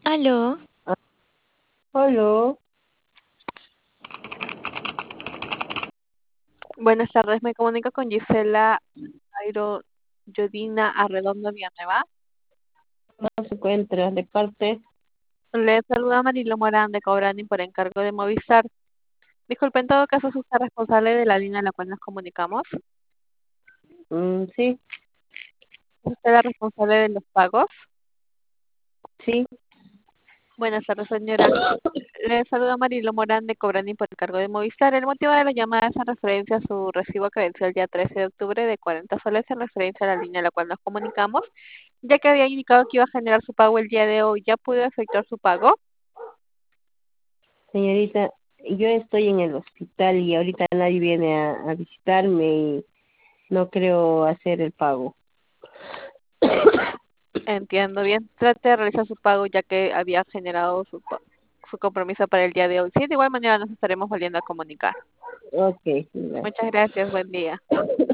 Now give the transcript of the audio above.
Aló, Hola, Buenas tardes, me comunico con Gisela Airo Yodina Arredondo Villanueva. no se encuentra de parte. Le saluda Marilo Morán de Cobrani por encargo de Movistar. Disculpe, en todo caso, ¿es usted responsable de la línea a la cual nos comunicamos? Sí, ¿Es usted la responsable de los pagos? sí, Buenas tardes, señora. Le saluda Marilo Morán de Cobrani por encargo de Movistar. El motivo de la llamada es en referencia a su recibo que venció el día 13 de octubre de 40 soles en referencia a la línea a la cual nos comunicamos, ya que había indicado que iba a generar su pago el día de hoy. ¿Ya pudo efectuar su pago? señorita, yo estoy en el hospital y ahorita nadie viene a visitarme y no creo hacer el pago. Entiendo bien. Trate de realizar su pago ya que había generado su compromiso para el día de hoy. Sí, de igual manera nos estaremos volviendo a comunicar. Ok, gracias. Muchas gracias. Buen día.